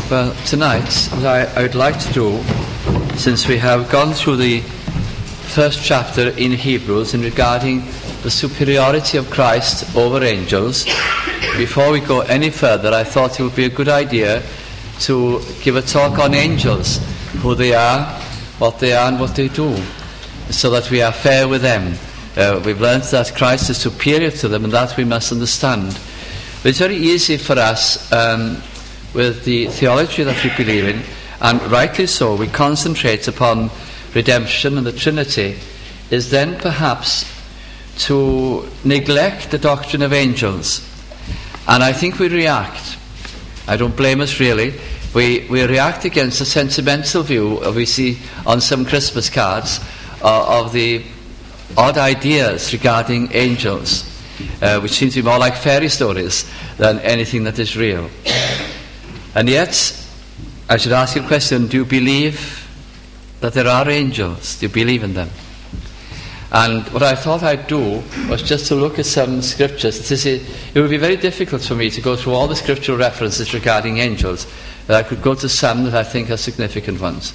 Well, tonight, what I would like to do, since we have gone through the first chapter in Hebrews in regarding the superiority of Christ over angels, before we go any further, I thought it would be a good idea to give a talk on angels, who they are, what they are, and what they do, so that we are fair with them. We've learned that Christ is superior to them, and that we must understand. But it's very easy for us, with the theology that we believe in, and rightly so, we concentrate upon redemption and the Trinity, is then perhaps to neglect the doctrine of angels. And I think we react. I don't blame us really. We react against a sentimental view we see on some Christmas cards of the odd ideas regarding angels, which seem to be more like fairy stories than anything that is real. And yet, I should ask you a question: do you believe that there are angels? Do you believe in them? And what I thought I'd do was just to look at some scriptures. It would be very difficult for me to go through all the scriptural references regarding angels, but I could go to some that I think are significant ones.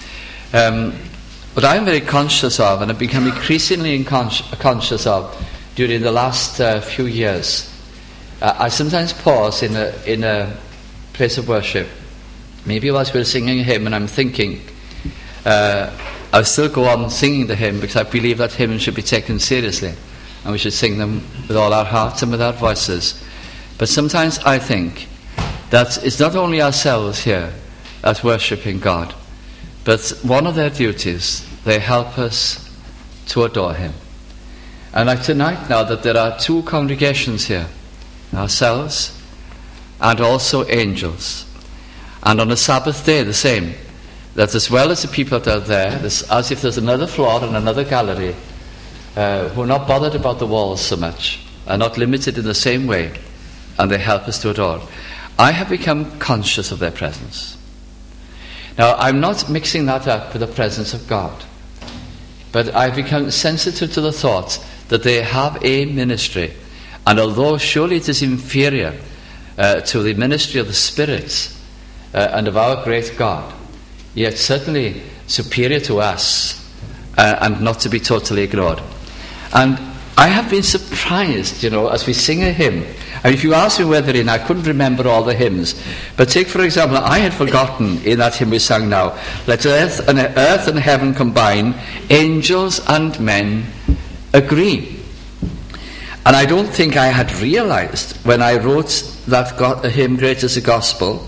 What I'm very conscious of, and I've become increasingly conscious of during the last few years, I sometimes pause in a place of worship. Maybe whilst we're singing a hymn and I'm thinking, I'll still go on singing the hymn because I believe that hymn should be taken seriously and we should sing them with all our hearts and with our voices. But sometimes I think that it's not only ourselves here that's worshipping God, but one of their duties, they help us to adore Him. And like tonight now, that there are two congregations here, ourselves and also angels. And on a Sabbath day the same, that as well as the people that are there, as if there's another floor and another gallery, who are not bothered about the walls so much, are not limited in the same way, and they help us to adore. I have become conscious of their presence. Now, I'm not mixing that up with the presence of God, but I've become sensitive to the thought that they have a ministry, and although surely it is inferior to the ministry of the spirits and of our great God, yet certainly superior to us, and not to be totally ignored. And I have been surprised, as we sing a hymn. And if you ask me whether I couldn't remember all the hymns. But take, for example, I had forgotten in that hymn we sang now, let earth and heaven combine, angels and men agree. And I don't think I had realized when I wrote that hymn, Great is the Gospel.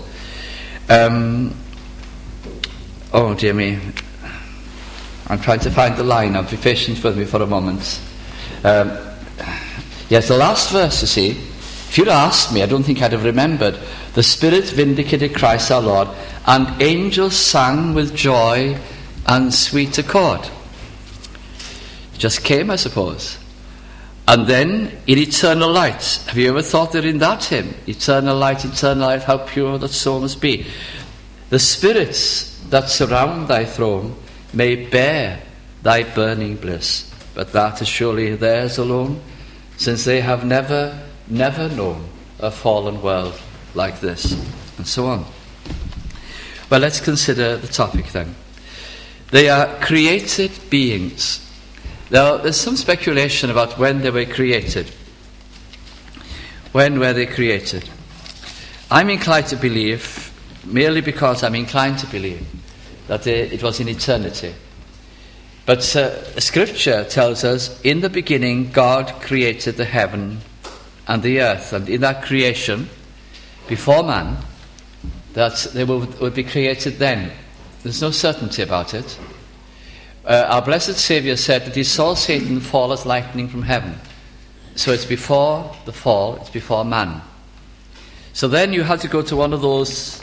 Oh dear me, I'm trying to find the line. Now be patient with me for a moment. Yes, the last verse, you see, if you'd asked me, I don't think I'd have remembered. The Spirit vindicated Christ our Lord, and angels sang with joy and sweet accord. It just came, I suppose. And then, in eternal light, have you ever thought that in that hymn, eternal light, how pure that soul must be? The spirits that surround thy throne may bear thy burning bliss, but that is surely theirs alone, since they have never known a fallen world like this, and so on. Well, let's consider the topic then. They are created beings. Now, there's some speculation about when they were created. When were they created? I'm inclined to believe, merely because I'm inclined to believe, that it was in eternity. But Scripture tells us, in the beginning God created the heaven and the earth, and in that creation, before man, that they would be created then. There's no certainty about it. Our blessed Saviour said that he saw Satan fall as lightning from heaven. So it's before the fall, it's before man. So then you have to go to one of those,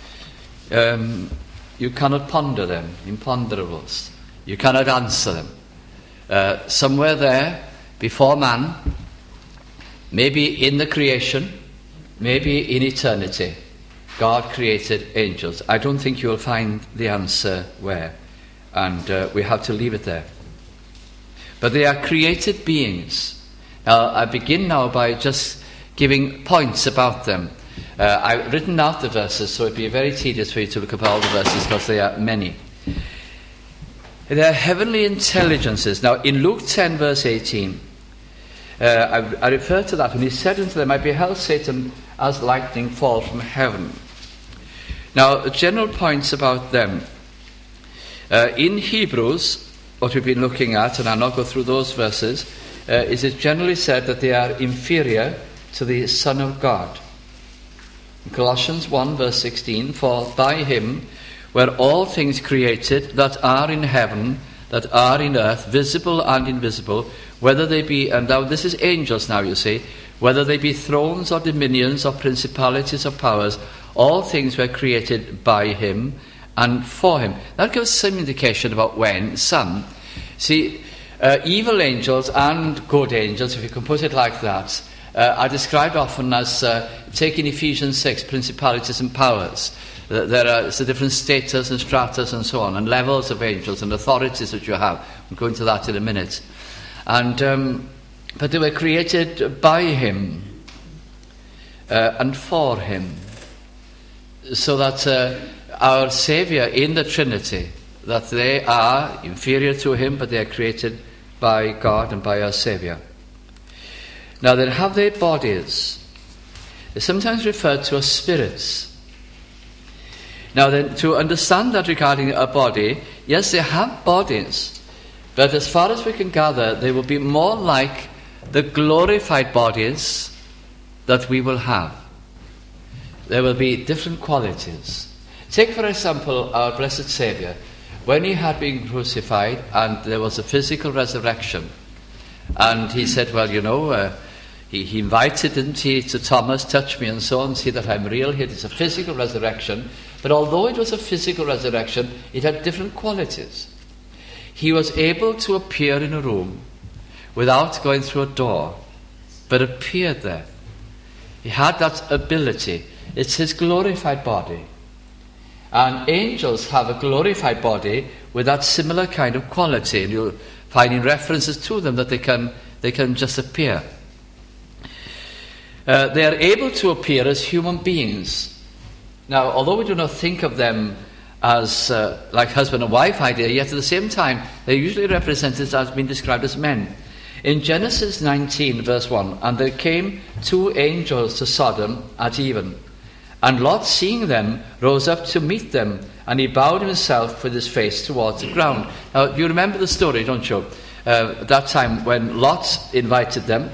you cannot ponder them, imponderables. You cannot answer them. Somewhere there, before man, maybe in the creation, maybe in eternity, God created angels. I don't think you'll find the answer where. And we have to leave it there. But they are created beings. Now, I begin now by just giving points about them. I've written out the verses, so it'd be very tedious for you to look up all the verses because they are many. They are heavenly intelligences. Now, in Luke 10, verse 18, I refer to that when he said unto them, I beheld Satan as lightning fall from heaven. Now, general points about them. In Hebrews, what we've been looking at, and I'll not go through those verses, is it generally said that they are inferior to the Son of God. In Colossians 1, verse 16, for by him were all things created that are in heaven, that are in earth, visible and invisible, whether they be, and now this is angels now, you see, whether they be thrones or dominions or principalities or powers, all things were created by him and for him. That gives some indication about when. Some. See, evil angels and good angels, if you can put it like that, are described often as, taking Ephesians 6, principalities and powers. There are different status and stratas and so on, and levels of angels and authorities that you have. We'll go into that in a minute. And but they were created by him and for him, so that our Saviour in the Trinity, that they are inferior to him, but they are created by God and by our Saviour. Now, then, have they bodies? They're sometimes referred to as spirits. Now, then, to understand that regarding a body, yes, they have bodies, but as far as we can gather, they will be more like the glorified bodies that we will have. There will be different qualities. Take, for example, our blessed Saviour. When he had been crucified and there was a physical resurrection, and he said, well, you know, he invited, didn't he, to Thomas, touch me and so on, see that I'm real here. It's a physical resurrection. But although it was a physical resurrection, it had different qualities. He was able to appear in a room without going through a door, but appeared there. He had that ability. It's his glorified body. And angels have a glorified body with that similar kind of quality. And you'll find in references to them that they can just appear. They are able to appear as human beings. Now, although we do not think of them as like husband and wife idea, yet at the same time, they're usually represented as being described as men. In Genesis 19, verse 1, and there came 2 angels to Sodom at even. And Lot, seeing them, rose up to meet them, and he bowed himself with his face towards the ground. Now, you remember the story, don't you? At that time when Lot invited them,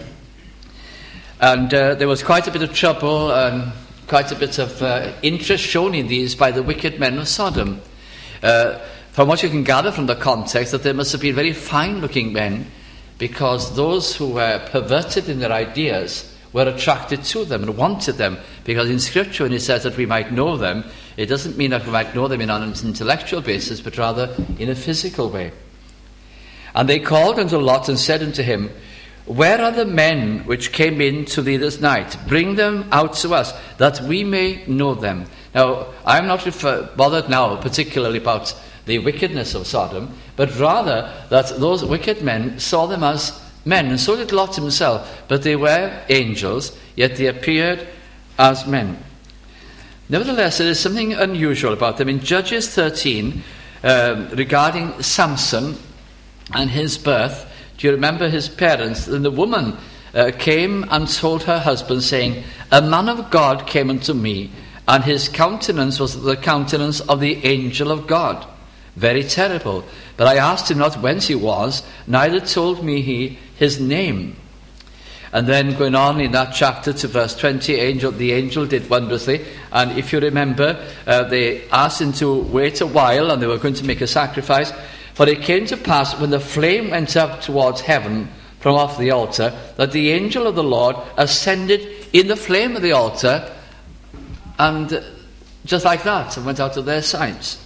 and there was quite a bit of trouble and quite a bit of interest shown in these by the wicked men of Sodom. From what you can gather from the context, that they must have been very fine-looking men, because those who were perverted in their ideas were attracted to them and wanted them. Because in Scripture, when it says that we might know them, it doesn't mean that we might know them on an intellectual basis, but rather in a physical way. And they called unto Lot and said unto him, where are the men which came in to thee this night? Bring them out to us, that we may know them. Now, I'm not bothered now particularly about the wickedness of Sodom, but rather that those wicked men saw them as men, and so did Lot himself, but they were angels, yet they appeared as men. Nevertheless, there is something unusual about them. In Judges 13, regarding Samson and his birth, do you remember his parents? And the woman came and told her husband, saying, a man of God came unto me, and his countenance was the countenance of the angel of God. Very terrible. But I asked him not whence he was, neither told me he his name. And then going on in that chapter to verse 20, the angel did wondrously. And if you remember, they asked him to wait a while, and they were going to make a sacrifice. For it came to pass, when the flame went up towards heaven from off the altar, that the angel of the Lord ascended in the flame of the altar, and just like that, and went out of their sight.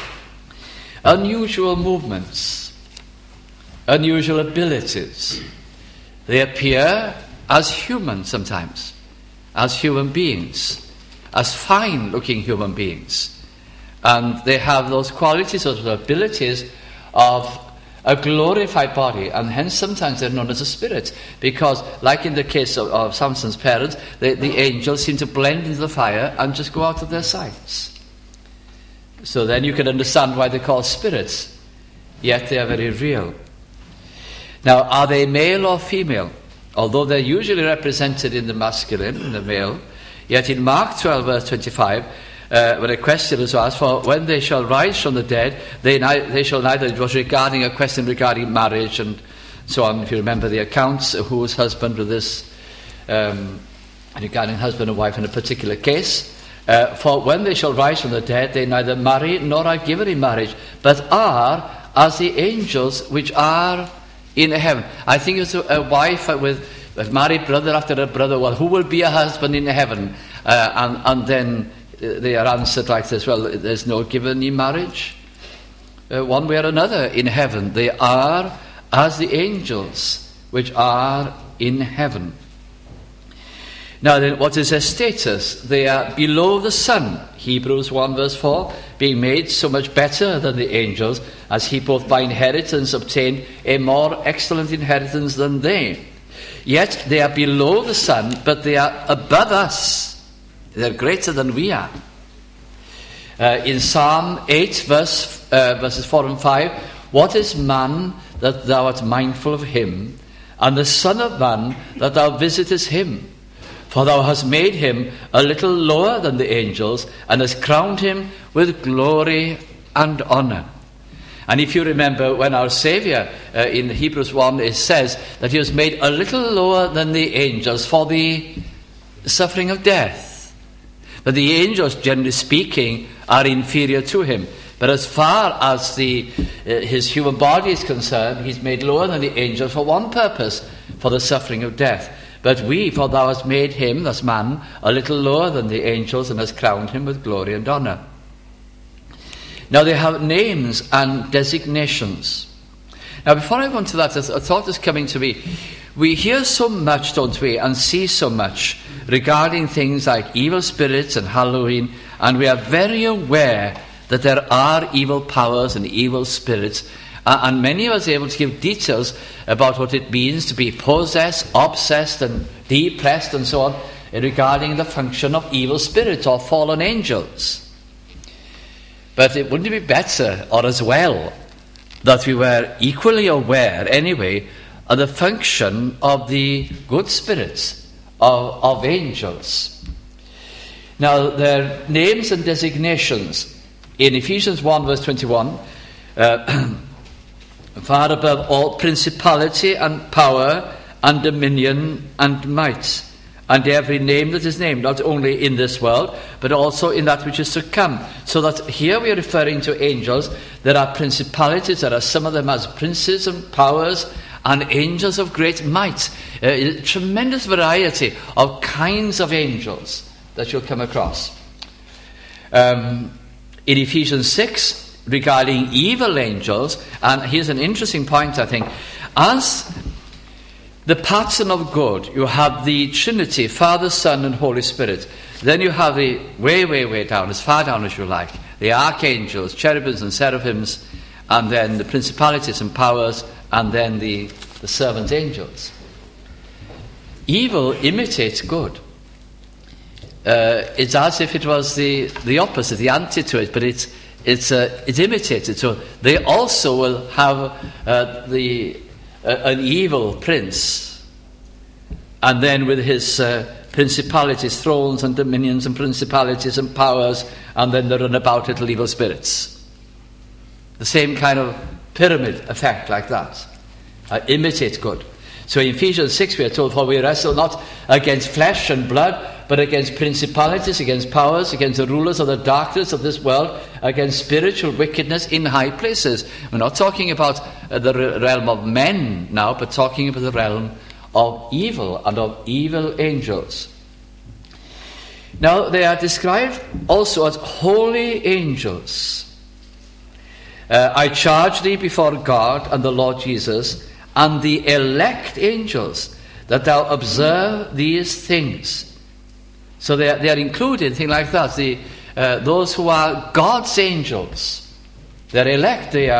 Unusual movements, unusual abilities. They appear as human sometimes, as human beings, as fine-looking human beings. And they have those qualities, those abilities of a glorified body, and hence sometimes they're known as a spirit, because like in the case of Samson's parents, the angels seem to blend into the fire and just go out of their sights. So then you can understand why they're called spirits, yet they are very real. Now, are they male or female? Although they're usually represented in the masculine, in the male, yet in Mark 12 verse 25, when a question is asked, for when they shall rise from the dead, they shall neither, it was regarding a question regarding marriage and so on, if you remember the accounts, whose husband with this, regarding husband and wife in a particular case, for when they shall rise from the dead, they neither marry nor are given in marriage, but are as the angels which are in heaven. I think it's a wife with a married brother after a brother, well, who will be a husband in heaven? And then they are answered like this, well, there's no given in marriage. One way or another in heaven, they are as the angels which are in heaven. Now then, what is their status? They are below the sun, Hebrews 1 verse 4, being made so much better than the angels, as he both by inheritance obtained a more excellent inheritance than they. Yet they are below the sun, but they are above us. They're greater than we are. In Psalm 8 verses 4 and 5, what is man that thou art mindful of him, and the son of man that thou visitest him? For thou hast made him a little lower than the angels, and hast crowned him with glory and honour. And if you remember, when our Saviour, in Hebrews 1, it says that he was made a little lower than the angels for the suffering of death. But the angels, generally speaking, are inferior to him. But as far as his human body is concerned, he's made lower than the angels for one purpose, for the suffering of death. But for thou hast made him, that's man, a little lower than the angels, and hast crowned him with glory and honour. Now they have names and designations. Now before I go into that, a thought is coming to me. We hear so much, don't we, and see so much regarding things like evil spirits and Halloween, and we are very aware that there are evil powers and evil spirits, and many of us are able to give details about what it means to be possessed, obsessed and depressed and so on, regarding the function of evil spirits or fallen angels. But it wouldn't it be better, or as well, that we were equally aware anyway of the function of the good spirits, of angels. Now, their names and designations in Ephesians 1 verse 21, far above all principality and power and dominion and might, and every name that is named, not only in this world, but also in that which is to come. So that here we are referring to angels. There are principalities, there are some of them as princes and powers, and angels of great might. A tremendous variety of kinds of angels that you'll come across. In Ephesians 6, regarding evil angels, and here's an interesting point, I think. As the pattern of good, you have the Trinity, Father, Son, and Holy Spirit. Then you have the way down, as far down as you like, the archangels, cherubims and seraphims, and then the principalities and powers, and then the servant angels. Evil imitates good. It's as if it was the opposite, the antidote to it, but it imitates it. So they also will have an evil prince, and then with his principalities, thrones and dominions and principalities and powers, and then they run about little evil spirits. The same kind of pyramid effect like that. Imitate good. So in Ephesians 6 we are told, for we wrestle not against flesh and blood, but against principalities, against powers, against the rulers of the darkness of this world, against spiritual wickedness in high places. We're not talking about the realm of men now, but talking about the realm of evil and of evil angels. Now they are described also as holy angels. I charge thee before God and the Lord Jesus and the elect angels that thou observe these things. So they are included, things like that. Those who are God's angels, they're elect, they are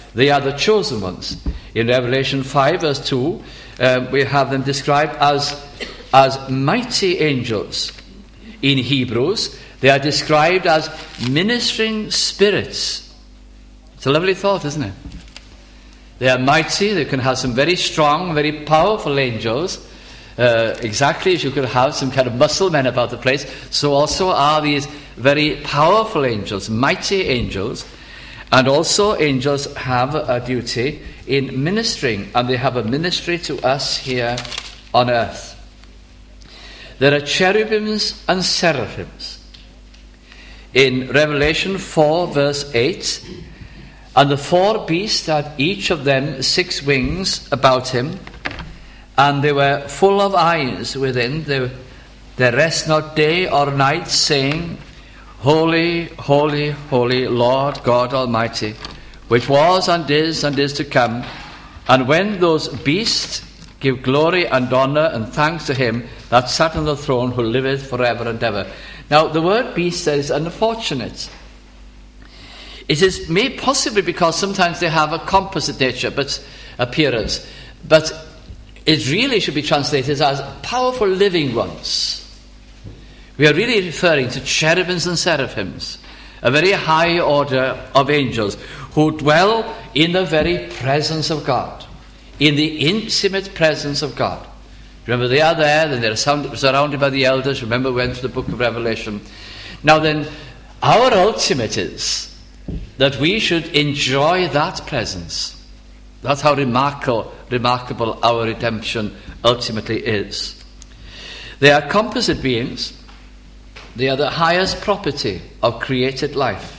They are the chosen ones. In Revelation 5 verse 2, we have them described as mighty angels. In Hebrews, they are described as ministering spirits. It's a lovely thought, isn't it? They are mighty. They can have some very strong, very powerful angels. Exactly as you could have some kind of muscle men about the place, so also are these very powerful angels, mighty angels. And also angels have a duty in ministering, and they have a ministry to us here on earth. There are cherubims and seraphims. In Revelation 4 verse 8, and the four beasts had each of them 6 wings about him, and they were full of eyes within. They rest not day or night, saying, Holy, holy, holy, Lord God Almighty, which was and is to come. And when those beasts give glory and honour and thanks to him that sat on the throne, who liveth forever and ever. Now, the word beast there is unfortunate. It is made possibly because sometimes they have a composite nature, but appearance. But it really should be translated as powerful living ones. We are really referring to cherubims and seraphims, a very high order of angels who dwell in the very presence of God, in the intimate presence of God. Remember, they are there, then they're surrounded by the elders. Remember, we went to the book of Revelation. Now then, our ultimate is that we should enjoy that presence. That's how remarkable our redemption ultimately is. They are composite beings. They are the highest property of created life.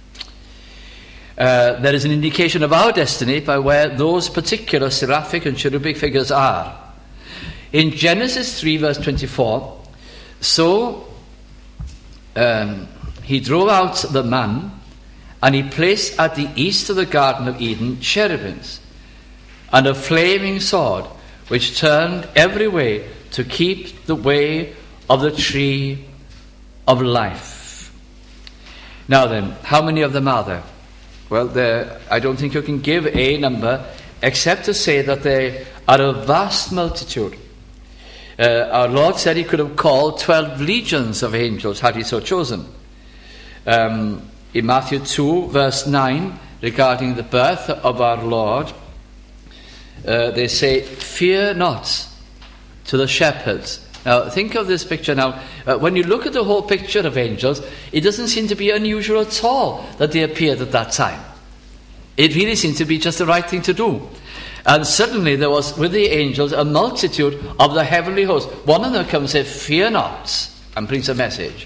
There is an indication of our destiny by where those particular seraphic and cherubic figures are. In Genesis 3 verse 24, so he drove out the man, and he placed at the east of the Garden of Eden cherubims, and a flaming sword, which turned every way to keep the way of the tree of life. Now then, how many of them are there? Well, I don't think you can give a number, except to say that they are a vast multitude. Our Lord said he could have called 12 legions of angels had he so chosen. In Matthew 2 verse 9, regarding the birth of our Lord, they say, fear not, to the shepherds. Now think of this picture now. When you look at the whole picture of angels, it doesn't seem to be unusual at all that they appeared at that time. It really seemed to be just the right thing to do. And suddenly there was with the angels a multitude of the heavenly host. One of them comes and says, fear not, and brings a message.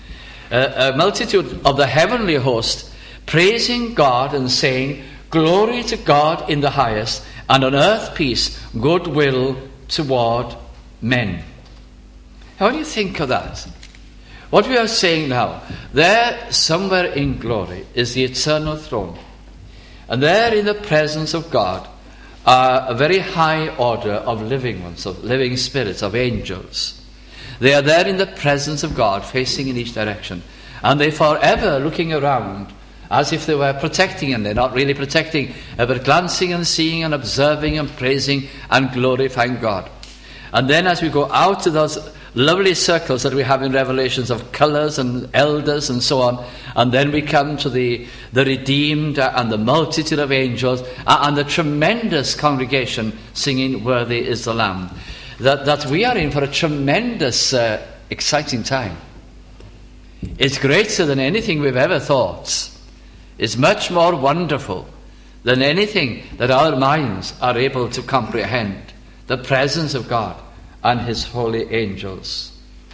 A multitude of the heavenly host praising God and saying, glory to God in the highest, and on earth peace, goodwill toward men. How do you think of that? What we are saying now, there somewhere in glory is the eternal throne. And there in the presence of God are a very high order of living ones, of living spirits, of angels. They are there in the presence of God, facing in each direction. And they're forever looking around as if they were protecting, and they're not really protecting, but glancing and seeing and observing and praising and glorifying God. And then as we go out to those lovely circles that we have in Revelations of colours and elders and so on, and then we come to the redeemed and the multitude of angels and the tremendous congregation singing, worthy is the Lamb. That we are in for a tremendous exciting time. It's greater than anything we've ever thought. It's much more wonderful than anything that our minds are able to comprehend. The presence of God and his holy angels.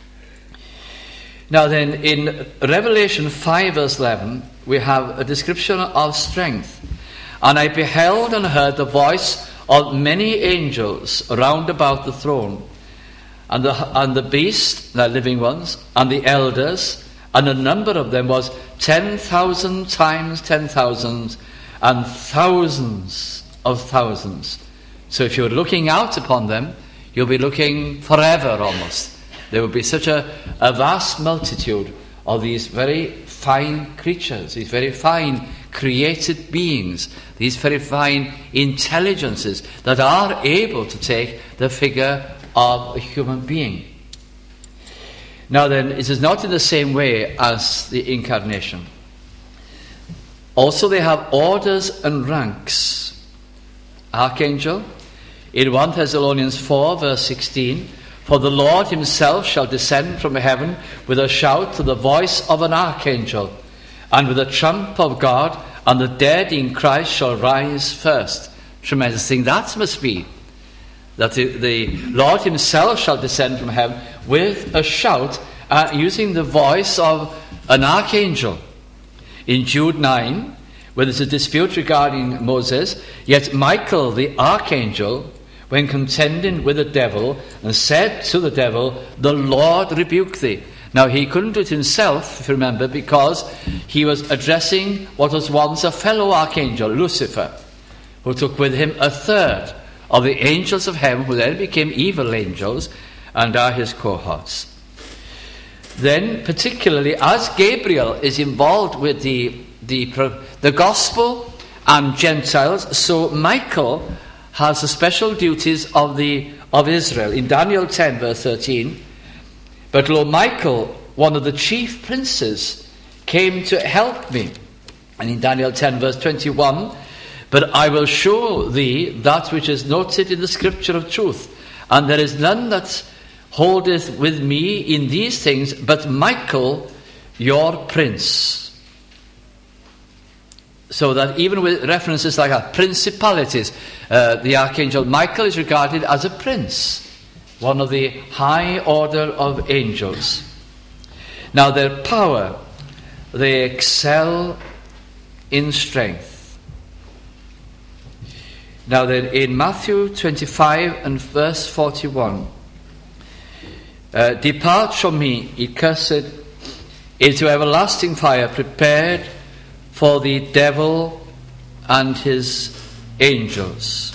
Now then, in Revelation 5 verse 11, we have a description of strength. And I beheld and heard the voice of many angels round about the throne, and the beast, the living ones, and the elders, and the number of them was 10,000 times 10,000, and thousands of thousands. So if you're looking out upon them, you'll be looking forever almost. There will be such a vast multitude of these very fine creatures, these very fine created beings, these very fine intelligences that are able to take the figure of a human being. Now then, it is not in the same way as the incarnation. Also they have orders and ranks. Archangel, in 1 Thessalonians 4 verse 16, for the Lord himself shall descend from heaven with a shout, to the voice of an archangel, and with a trump of God, and the dead in Christ shall rise first. Tremendous thing that must be. That the Lord himself shall descend from heaven with a shout, using the voice of an archangel. In Jude 9, where there's a dispute regarding Moses, yet Michael the archangel, when contending with the devil, and said to the devil, the Lord rebuke thee. Now he couldn't do it himself, if you remember, because he was addressing what was once a fellow archangel, Lucifer, who took with him a third of the angels of heaven, who then became evil angels and are his cohorts. Then, particularly, as Gabriel is involved with the gospel and Gentiles, so Michael has the special duties of Israel. In Daniel 10 verse 13, but lo, Michael, one of the chief princes, came to help me. And in Daniel 10 verse 21, but I will show thee that which is noted in the scripture of truth, and there is none that holdeth with me in these things but Michael your prince. So that even with references like that, principalities, the archangel Michael is regarded as a prince, one of the high order of angels. Now their power, they excel in strength. Now then, in Matthew 25 and verse 41, depart from me, ye cursed, into everlasting fire prepared for the devil and his angels.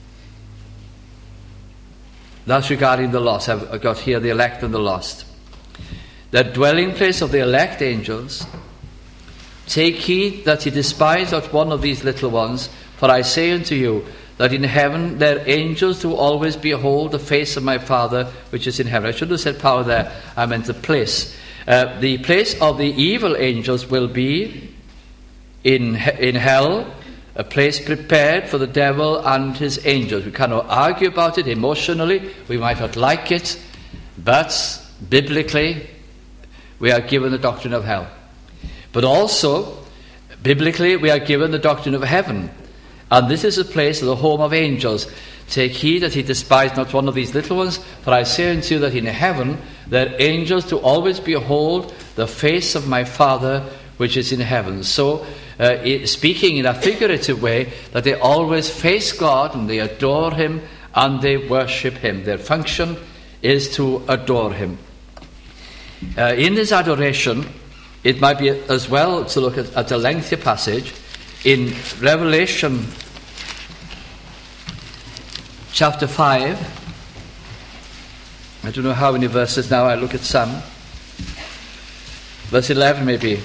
That's regarding the lost. I've got here the elect and the lost. The dwelling place of the elect angels. Take heed that ye despise not one of these little ones, for I say unto you, that in heaven their angels do always behold the face of my Father which is in heaven. I should have said power there, I meant the place. The place of the evil angels will be in hell, a place prepared for the devil and his angels. We cannot argue about it emotionally. We might not like it, but biblically we are given the doctrine of hell. But also, biblically, we are given the doctrine of heaven. And this is a place of the home of angels. Take heed that he despise not one of these little ones, for I say unto you that in heaven their angels do always behold the face of my Father which is in heaven. So, speaking in a figurative way, that they always face God and they adore him and they worship him. Their function is to adore him. In this adoration, it might be as well to look at a lengthier passage in Revelation chapter 5. I don't know how many verses now, I look at some. Verse 11 maybe.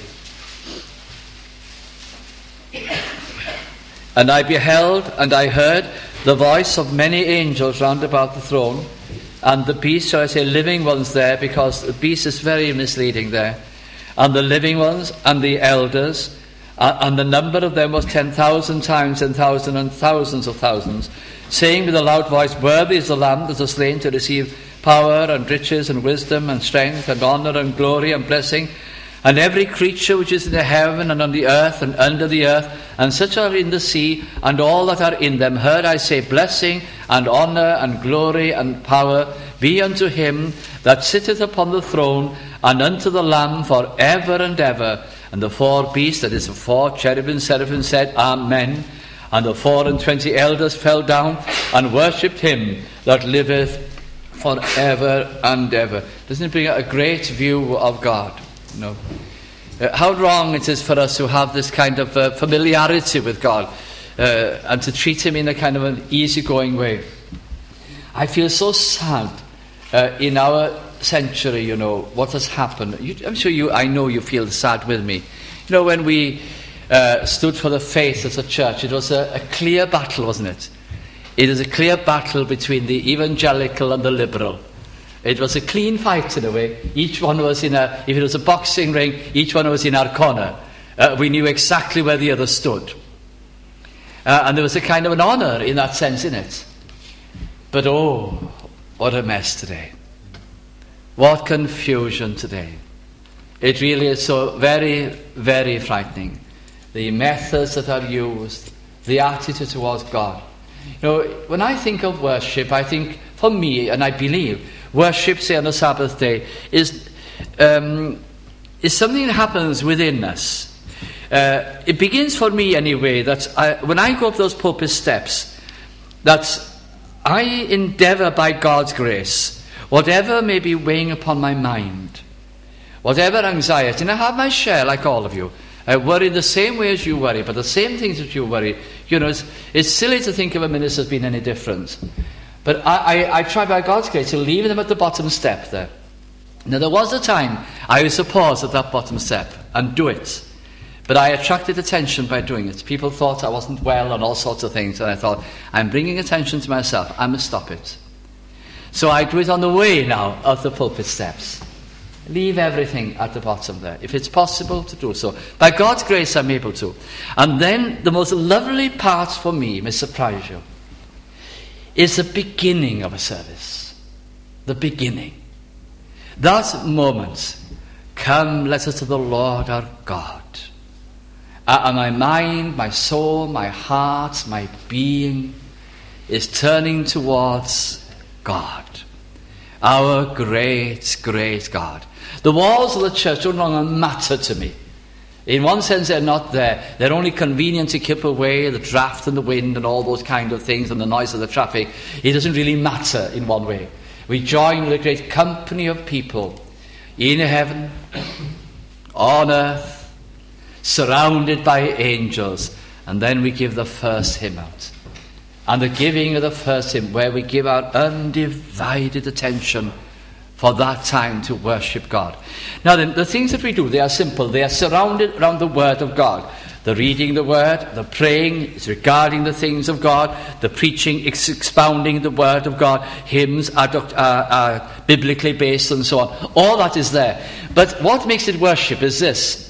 And I beheld and I heard the voice of many angels round about the throne, and the beast, shall I say living ones there, because the beast is very misleading there, and the living ones and the elders, and the number of them was 10,000 times 10,000 and thousands of thousands, saying with a loud voice, worthy is the Lamb that was slain to receive power and riches and wisdom and strength and honour and glory and blessing. And every creature which is in the heaven and on the earth and under the earth, and such are in the sea, and all that are in them, heard I say, blessing and honour and glory and power be unto him that sitteth upon the throne, and unto the Lamb for ever and ever. And the four beasts, that is the four cherubim, seraphim, said, Amen. And the 24 elders fell down and worshipped him that liveth for ever and ever. Doesn't it bring out a great view of God? No. How wrong it is for us to have this kind of familiarity with God and to treat him in a kind of an easygoing way. I feel so sad in our century, what has happened. I'm sure I know you feel sad with me. When we stood for the faith as a church, it was a clear battle, wasn't it? It was a clear battle between the evangelical and the liberal. It was a clean fight in a way. Each one was if it was a boxing ring, each one was in our corner. We knew exactly where the other stood. And there was a kind of an honour in that sense in it. But what a mess today. What confusion today. It really is so very, very frightening. The methods that are used, the attitude towards God. When I think of worship, I think, for me, and I believe, worship, say on the Sabbath day, is something that happens within us. It begins for me anyway, that when I go up those pulpit steps, that I endeavour by God's grace, whatever may be weighing upon my mind, whatever anxiety, and I have my share like all of you. I worry the same way as you worry, but the same things that you worry. It's silly to think of a minister as being any different. But I try by God's grace to leave them at the bottom step there. Now there was a time I used to pause at that bottom step and do it. But I attracted attention by doing it. People thought I wasn't well and all sorts of things, and I thought, I'm bringing attention to myself, I must stop it. So I do it on the way now of the pulpit steps. Leave everything at the bottom there, if it's possible to do so. By God's grace I'm able to. And then the most lovely part for me, may surprise you, is the beginning of a service. The beginning. That moment, come, let us to the Lord our God. And my mind, my soul, my heart, my being is turning towards God. Our great, great God. The walls of the church no longer matter to me. In one sense, they're not there. They're only convenient to keep away the draft and the wind and all those kind of things and the noise of the traffic. It doesn't really matter in one way. We join with a great company of people in heaven, on earth, surrounded by angels, and then we give the first hymn out. And the giving of the first hymn, where we give our undivided attention for that time to worship God. Now then, the things that we do, they are simple. They are surrounded around the Word of God. The reading the Word, the praying is regarding the things of God, the preaching is expounding the Word of God, hymns are biblically based and so on. All that is there. But what makes it worship is this.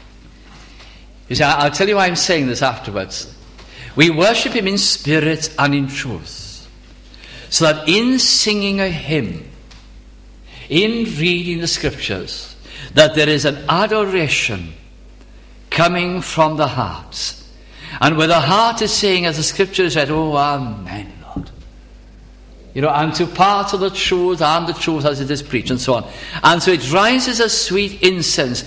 You see, I'll tell you why I'm saying this afterwards. We worship Him in spirit and in truth. So that in singing a hymn, in reading the Scriptures, that there is an adoration coming from the heart. And where the heart is saying, as the Scripture said, oh, amen, Lord. And to part of the truth and the truth as it is preached and so on. And so it rises a sweet incense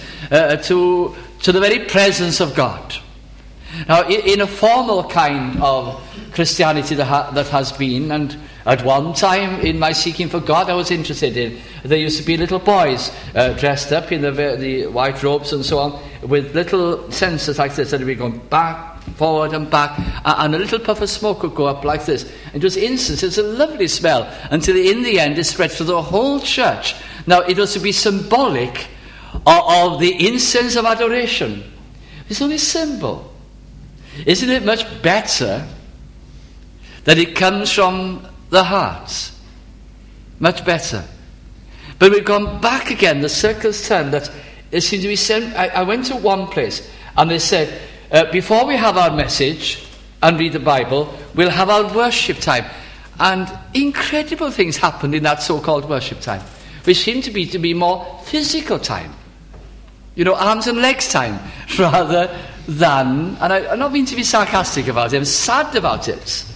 to the very presence of God. Now, in a formal kind of Christianity that has been, and at one time in my seeking for God I was interested in, there used to be little boys dressed up in the white robes and so on, with little censers like this, that would be going back, forward and back, and a little puff of smoke would go up like this. It was incense, it was a lovely smell, until in the end it spread through the whole church. Now, it was to be symbolic of the incense of adoration. It's only symbol. Isn't it much better that it comes from the heart? Much better. But we've gone back again, the circle's turned, that it seems to be said. I went to one place and they said, before we have our message and read the Bible, we'll have our worship time. And incredible things happened in that so-called worship time, which seemed to be more physical time. Arms and legs time, rather than, and I'm not mean to be sarcastic about it, I'm sad about it.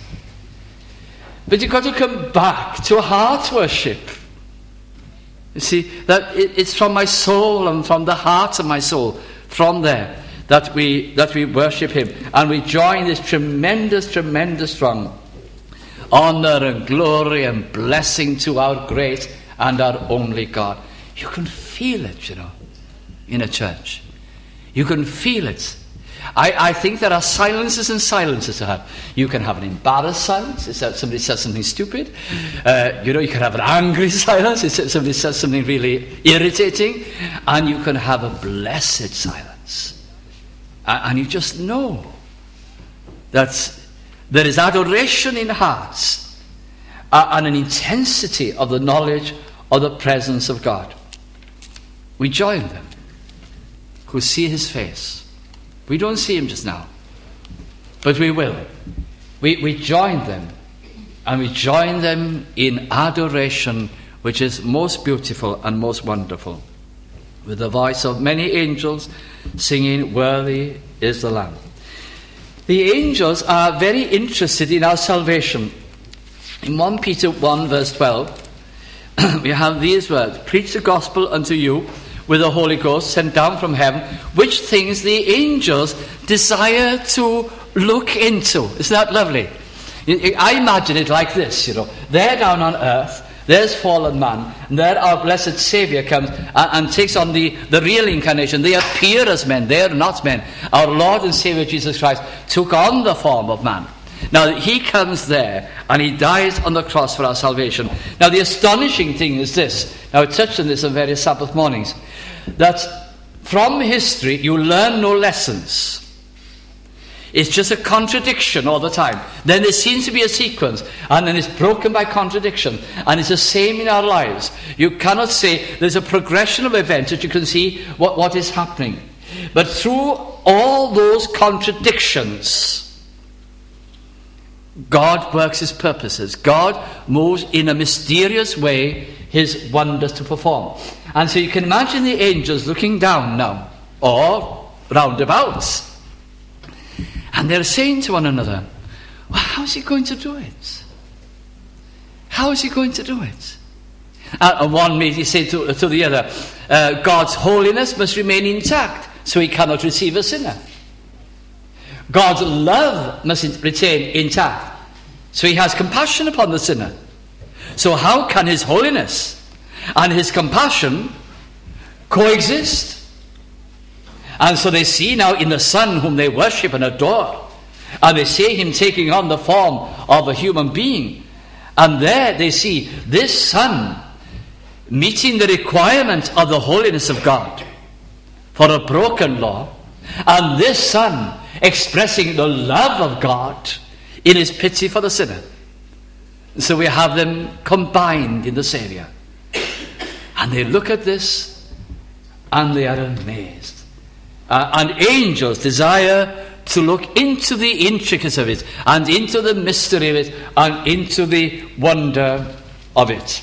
But you've got to come back to heart worship. You see, that it's from my soul and from the heart of my soul, from there, that we worship Him. And we join this tremendous, tremendous strong honor and glory and blessing to our great and our only God. You can feel it, in a church. You can feel it. I think there are silences and silences to have. You can have an embarrassed silence, it's that somebody says something stupid. You can have an angry silence, it's that somebody says something really irritating. And you can have a blessed silence. And you just know that there is adoration in hearts and an intensity of the knowledge of the presence of God. We join them who see his face. We don't see him just now, but we will. We join them, and we join them in adoration, which is most beautiful and most wonderful, with the voice of many angels singing, "Worthy is the Lamb." The angels are very interested in our salvation. In 1 Peter 1 verse 12, we have these words: "Preach the gospel unto you with the Holy Ghost sent down from heaven, which things the angels desire to look into." Isn't that lovely? I imagine it like this, They're down on earth, there's fallen man, and there our blessed Saviour comes and takes on the real incarnation. They appear as men, they are not men. Our Lord and Saviour Jesus Christ took on the form of man. Now, he comes there, and he dies on the cross for our salvation. Now, the astonishing thing is this. Now, I touched on this on various Sabbath mornings. That from history, you learn no lessons. It's just a contradiction all the time. Then there seems to be a sequence, and then it's broken by contradiction. And it's the same in our lives. You cannot say there's a progression of events that you can see what is happening. But through all those contradictions, God works his purposes. God moves in a mysterious way his wonders to perform. And so you can imagine the angels looking down now, or roundabouts, and they're saying to one another, "Well, how is he going to do it? How is he going to do it?" And one may say to the other, "God's holiness must remain intact, so he cannot receive a sinner. God's love must retain intact, so he has compassion upon the sinner. So how can his holiness and his compassion coexist?" And so they see now in the Son whom they worship and adore, and they see him taking on the form of a human being, and there they see this Son meeting the requirement of the holiness of God for a broken law, and this Son expressing the love of God in his pity for the sinner. So we have them combined in the Saviour. And they look at this and they are amazed. And angels desire to look into the intricacies of it, and into the mystery of it, and into the wonder of it.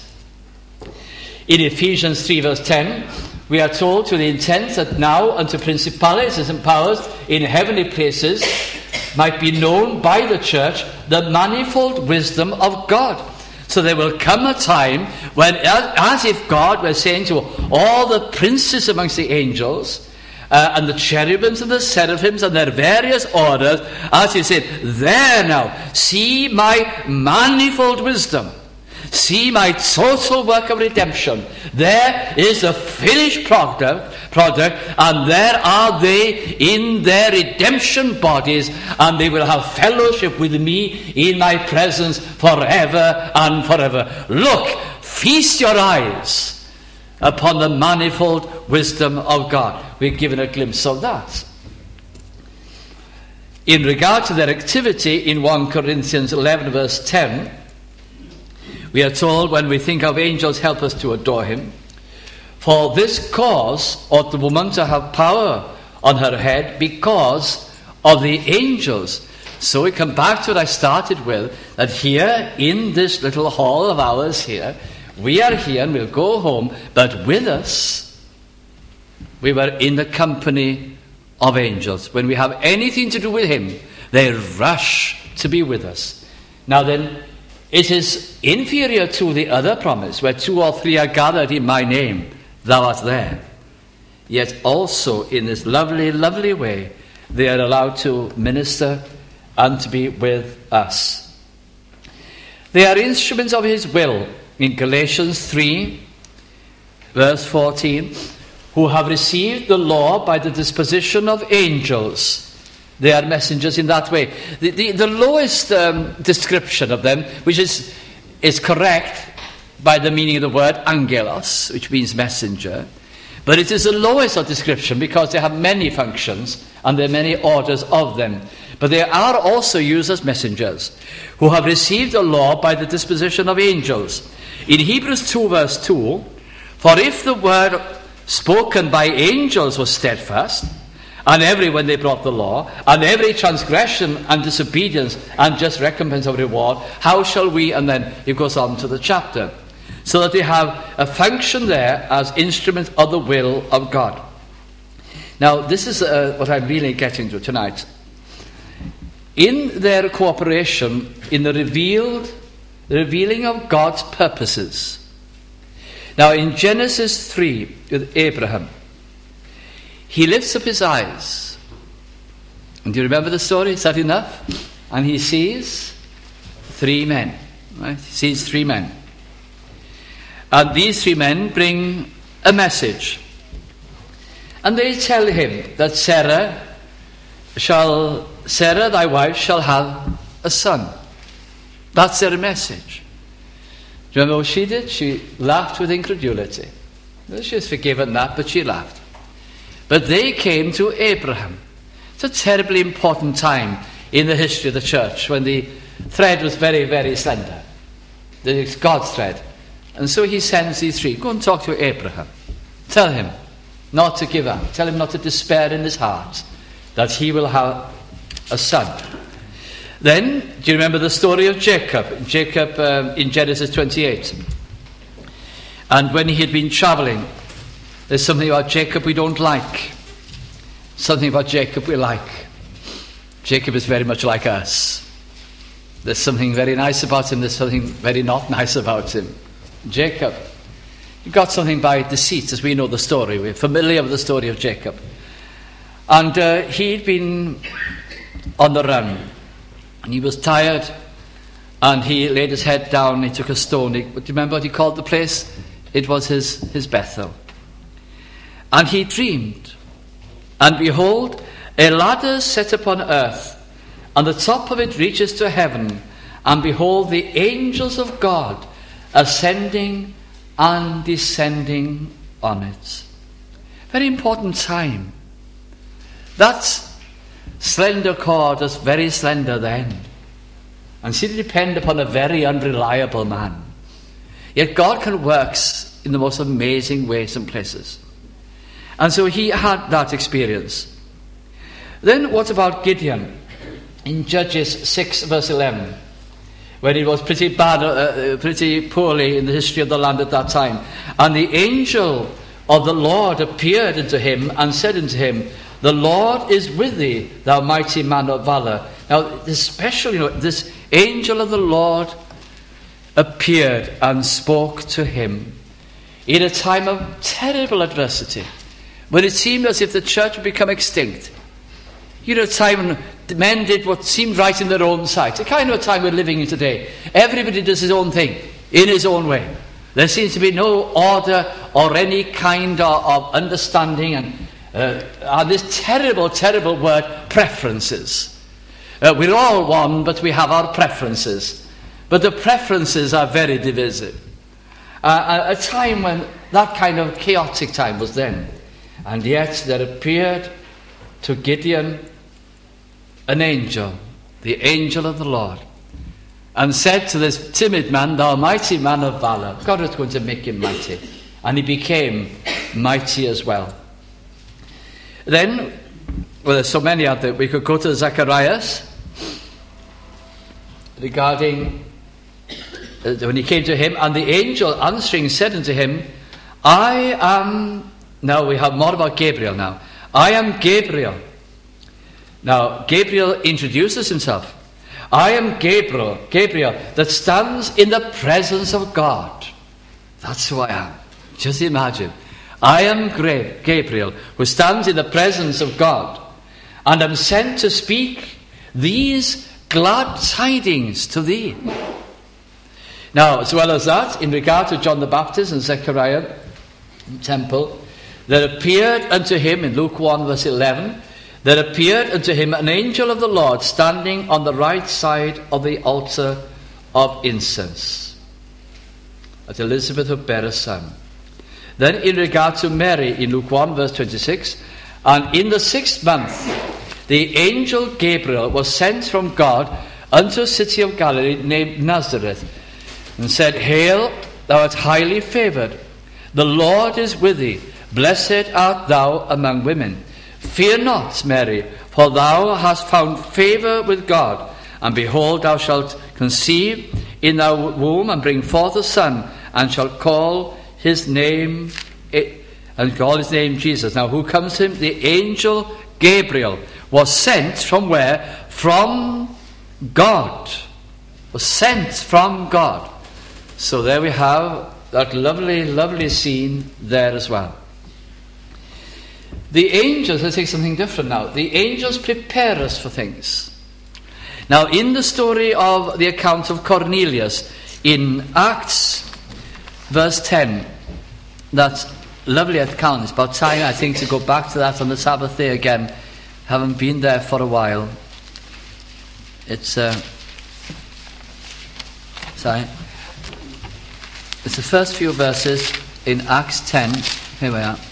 In Ephesians 3 verse 10, we are told, "To the intent that now unto principalities and powers in heavenly places might be known by the church the manifold wisdom of God." So there will come a time when, as if God were saying to all the princes amongst the angels, and the cherubims and the seraphims and their various orders, as he said, "There now, see my manifold wisdom. See my total work of redemption. There is the finished product, and there are they in their redemption bodies, and they will have fellowship with me in my presence forever and forever. Look, feast your eyes upon the manifold wisdom of God." We're given a glimpse of that. In regard to their activity in 1 Corinthians 11 verse 10, we are told, when we think of angels, help us to adore him. "For this cause ought the woman to have power on her head, because of the angels." So we come back to what I started with, that here in this little hall of ours here, we are here and we'll go home, but with us, we were in the company of angels. When we have anything to do with him, they rush to be with us. Now then, it is inferior to the other promise, where 2 or 3 are gathered in my name, thou art there. Yet also in this lovely, lovely way, they are allowed to minister and to be with us. They are instruments of his will. In Galatians 3, verse 14, "who have received the law by the disposition of angels, They are messengers in that way. The lowest description of them, which is correct by the meaning of the word angelos, which means messenger, but it is the lowest of description because they have many functions and there are many orders of them. But they are also used as messengers who have received the law by the disposition of angels. In Hebrews 2 verse 2, for if the word spoken by angels was steadfast, and every when they brought the law, and every transgression and disobedience and just recompense of reward, how shall we, and then it goes on to the chapter, so that they have a function there as instruments of the will of God. Now this is what I'm really getting to tonight. In their cooperation in the revealing of God's purposes. Now in Genesis 3 with Abraham, he lifts up his eyes. And do you remember the story? Is that enough? And he sees 3 men. Right? He sees 3 men. And these 3 men bring a message. And they tell him that Sarah, thy wife, shall have a son. That's their message. Do you remember what she did? She laughed with incredulity. She was forgiven that, but she laughed. But they came to Abraham. It's a terribly important time in the history of the church when the thread was very, very slender. It's God's thread. And so he sends these 3. Go and talk to Abraham. Tell him not to give up. Tell him not to despair in his heart, that he will have a son. Then, do you remember the story of Jacob? Jacob in Genesis 28. And when he had been travelling, there's something about Jacob we don't like. Something about Jacob we like. Jacob is very much like us. There's something very nice about him. There's something very not nice about him. Jacob, he got something by deceit, as we know the story. We're familiar with the story of Jacob. And he'd been on the run. And he was tired. And he laid his head down. He took a stone. Do you remember what he called the place? It was his Bethel. And he dreamed, and behold, a ladder set upon earth, and the top of it reaches to heaven, and behold, the angels of God ascending and descending on it. Very important time. That slender cord was very slender then, and seemed to depend upon a very unreliable man. Yet God can work in the most amazing ways and places. And so he had that experience. Then what about Gideon? In Judges 6 verse 11, where it was pretty bad, pretty poorly in the history of the land at that time. And the angel of the Lord appeared unto him and said unto him, the Lord is with thee, thou mighty man of valor. Now, especially, this angel of the Lord appeared and spoke to him in a time of terrible adversity, when it seemed as if the church would become extinct. A time when men did what seemed right in their own sight. The kind of a time we're living in today. Everybody does his own thing, in his own way. There seems to be no order or any kind of understanding, and this terrible, terrible word, preferences. We're all one, but we have our preferences. But the preferences are very divisive. A time when that kind of chaotic time was then. And yet there appeared to Gideon an angel, the angel of the Lord, and said to this timid man, thou mighty man of valor. God was going to make him mighty. And he became mighty as well. Then, well, there's so many out there. We could go to Zacharias regarding when he came to him, and the angel answering said unto him, I am... Now we have more about Gabriel now. I am Gabriel. Now, Gabriel introduces himself. I am Gabriel that stands in the presence of God. That's who I am. Just imagine. I am Gabriel, who stands in the presence of God, and am sent to speak these glad tidings to thee. Now, as well as that, in regard to John the Baptist and Zechariah in the temple, there appeared unto him, in Luke 1 verse 11, there appeared unto him an angel of the Lord standing on the right side of the altar of incense. That Elizabeth would bear a son. Then in regard to Mary, in Luke 1 verse 26, and in the 6th month the angel Gabriel was sent from God unto a city of Galilee named Nazareth, and said, Hail, thou art highly favoured, the Lord is with thee, blessed art thou among women. Fear not, Mary, for thou hast found favour with God, and behold, thou shalt conceive in thy womb, and bring forth a son, and shalt call his name Jesus. Now, who comes to him? The angel Gabriel was sent from where? From God. Was sent from God. So there we have that lovely, lovely scene there as well. The angels, let's take something different now. The angels prepare us for things. Now, in the story of the account of Cornelius, in Acts, verse 10, that lovely account. It's about time, I think, to go back to that on the Sabbath day again. Haven't been there for a while. It's the first few verses in Acts 10. Here we are.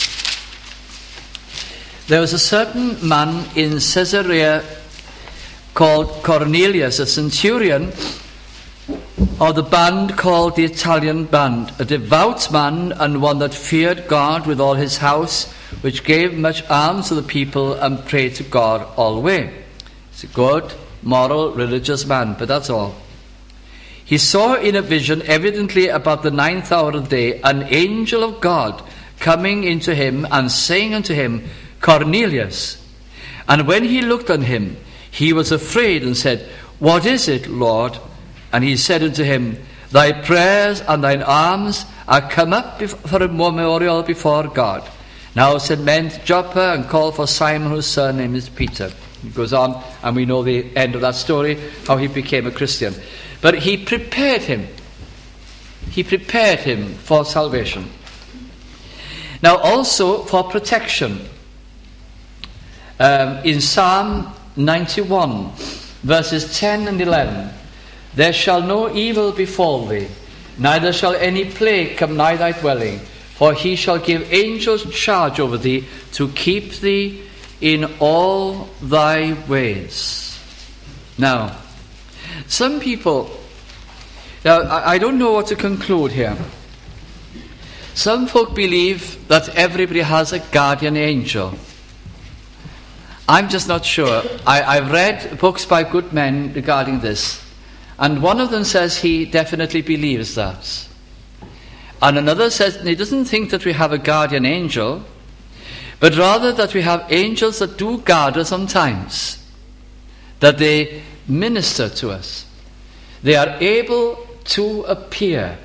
There was a certain man in Caesarea called Cornelius, a centurion of the band called the Italian band, a devout man and one that feared God with all his house, which gave much alms to the people and prayed to God always. He's a good, moral, religious man, but that's all. He saw in a vision, evidently about the 9th hour of the day, an angel of God coming into him and saying unto him, Cornelius. And when he looked on him, he was afraid and said, What is it, Lord? And he said unto him, Thy prayers and thine alms are come up for a memorial before God. Now send men to Joppa and call for Simon, whose surname is Peter. He goes on, and we know the end of that story, how he became a Christian. But he prepared him. He prepared him for salvation. Now also for protection. In Psalm 91, verses 10 and 11, There shall no evil befall thee, neither shall any plague come nigh thy dwelling, for he shall give angels charge over thee to keep thee in all thy ways. Now, some people, now I don't know what to conclude here. Some folk believe that everybody has a guardian angel. I'm just not sure. I've read books by good men regarding this, and one of them says he definitely believes that. And another says he doesn't think that we have a guardian angel, but rather that we have angels that do guard us sometimes, that they minister to us. They are able to appear.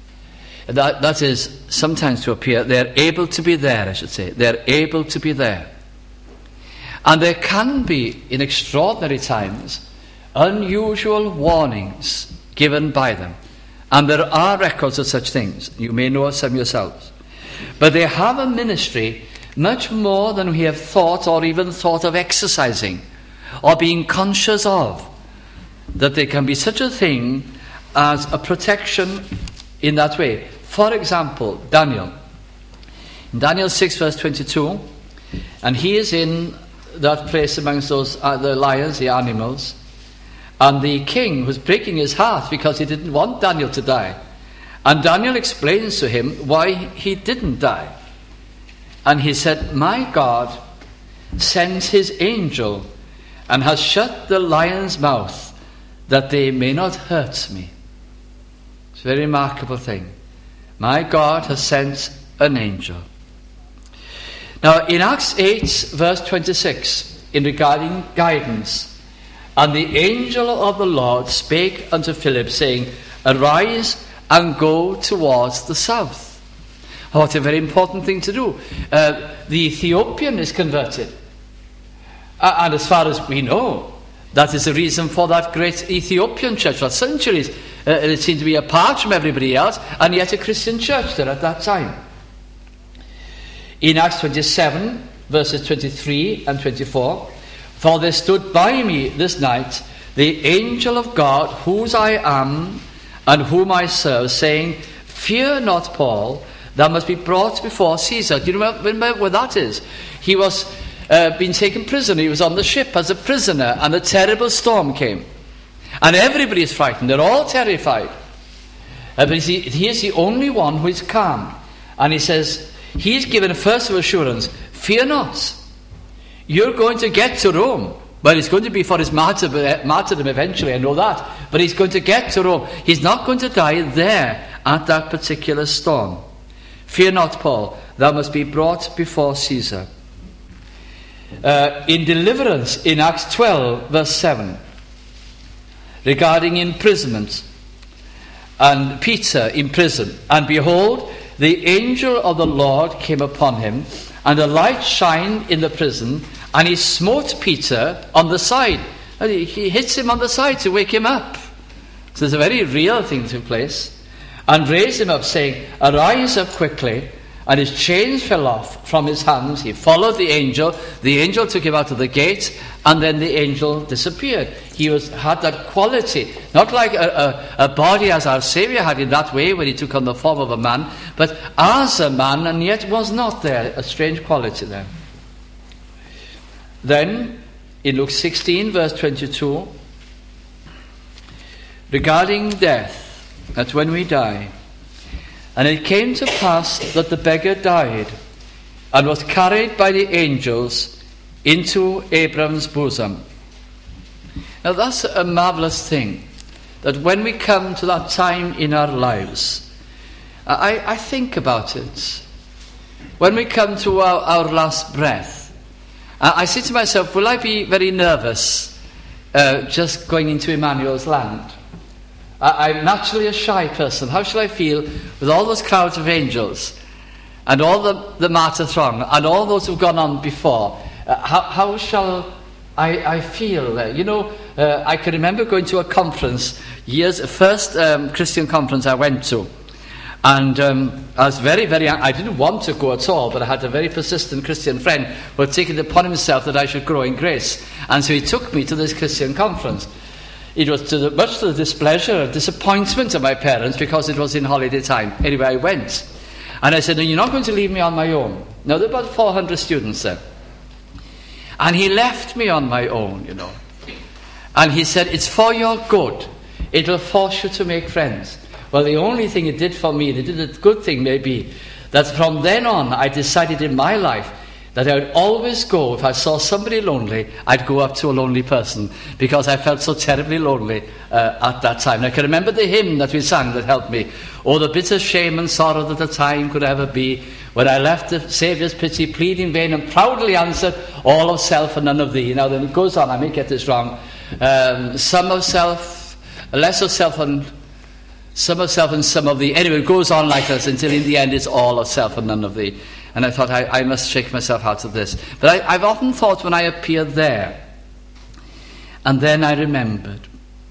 That is, sometimes to appear. They're able to be there, I should say. They're able to be there. And there can be, in extraordinary times, unusual warnings given by them. And there are records of such things. You may know some yourselves. But they have a ministry much more than we have thought or even thought of exercising or being conscious of. That there can be such a thing as a protection in that way. For example, Daniel. In Daniel 6 verse 22, and he is in that place amongst those the lions, the animals, and the king was breaking his heart because he didn't want Daniel to die. And Daniel explains to him why he didn't die. And he said, My God sends his angel and has shut the lion's mouth that they may not hurt me. It's a very remarkable thing. My God has sent an angel. Now in Acts 8 verse 26, in regarding guidance, and the angel of the Lord spake unto Philip, saying, Arise and go towards the south. Oh, what a very important thing to do. The Ethiopian is converted. And as far as we know, that is the reason for that great Ethiopian church. For centuries, it seemed to be apart from everybody else, and yet a Christian church there at that time. In Acts 27, verses 23 and 24. For there stood by me this night the angel of God, whose I am and whom I serve, saying, Fear not, Paul, thou must be brought before Caesar. Do you remember what that is? He was been taken prisoner. He was on the ship as a prisoner, and a terrible storm came. And everybody is frightened. They're all terrified. But he is the only one who is calm. And he says, he's given a first of assurance, fear not. You're going to get to Rome. Well, it's going to be for his martyrdom eventually, I know that. But he's going to get to Rome. He's not going to die there at that particular storm. Fear not, Paul, thou must be brought before Caesar. In deliverance, in Acts 12, verse 7, regarding imprisonment, and Peter in prison, and behold, the angel of the Lord came upon him, and a light shined in the prison, and he smote Peter on the side. And he hits him on the side to wake him up. So there's a very real thing took place. And raised him up, saying, Arise up quickly. And his chains fell off from his hands. He followed the angel. The angel took him out of the gate, and then the angel disappeared. He had that quality, not like a body as our Saviour had in that way when he took on the form of a man, but as a man, and yet was not there. A strange quality there. Then, in Luke 16, verse 22, regarding death, that when we die, and it came to pass that the beggar died, and was carried by the angels into Abraham's bosom. Now that's a marvelous thing, that when we come to that time in our lives, I think about it. When we come to our last breath, I say to myself, will I be very nervous just going into Emmanuel's land? I'm naturally a shy person. How shall I feel with all those crowds of angels and all the martyr throng and all those who've gone on before? How shall I feel there? You know, I can remember going to a conference first Christian conference I went to. And I was I didn't want to go at all, but I had a very persistent Christian friend who had taken it upon himself that I should grow in grace. And so he took me to this Christian conference. It was much to the displeasure and disappointment of my parents, because it was in holiday time. Anyway, I went. And I said, no, you're not going to leave me on my own. Now, there were about 400 students there. And he left me on my own, you know. And he said, it's for your good. It will force you to make friends. Well, the only thing it did for me, and it did a good thing maybe, that from then on I decided in my life that I would always go, if I saw somebody lonely, I'd go up to a lonely person, because I felt so terribly lonely at that time. And I can remember the hymn that we sang that helped me. Oh, the bitter shame and sorrow that the time could ever be, when I left the Saviour's pity, plead in vain, and proudly answered, all of self and none of thee. Now then it goes on, I may get this wrong. Some of self, less of self and some of self and some of thee. Anyway, it goes on like this until in the end it's all of self and none of thee. And I thought, I must shake myself out of this. But I've often thought when I appeared there, and then I remembered,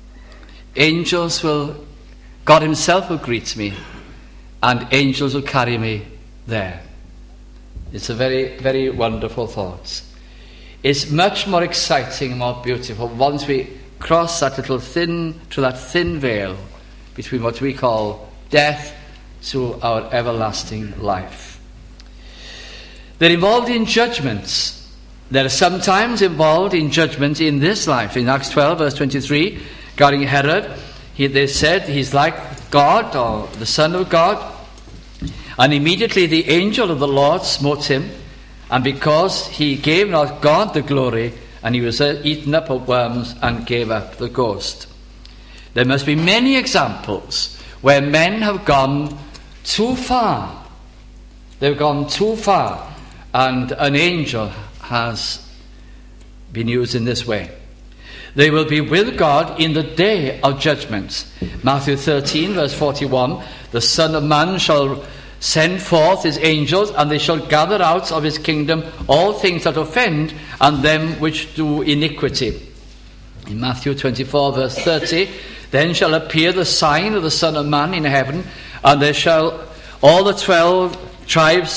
God himself will greet me, and angels will carry me there. It's a very, very wonderful thought. It's much more exciting and more beautiful once we cross that thin veil between what we call death to our everlasting life. They're involved in judgments. They're sometimes involved in judgment in this life. In Acts 12, verse 23, regarding Herod, they said he's like God, or the Son of God. And immediately the angel of the Lord smote him, and because he gave not God the glory, and he was eaten up of worms and gave up the ghost. There must be many examples where men have gone too far. They've gone too far, and an angel has been used in this way. They will be with God in the day of judgment. Matthew 13, verse 41, the Son of Man shall send forth his angels, and they shall gather out of his kingdom all things that offend, and them which do iniquity. In Matthew 24, verse 30, then shall appear the sign of the Son of Man in heaven, and there shall all the 12 tribes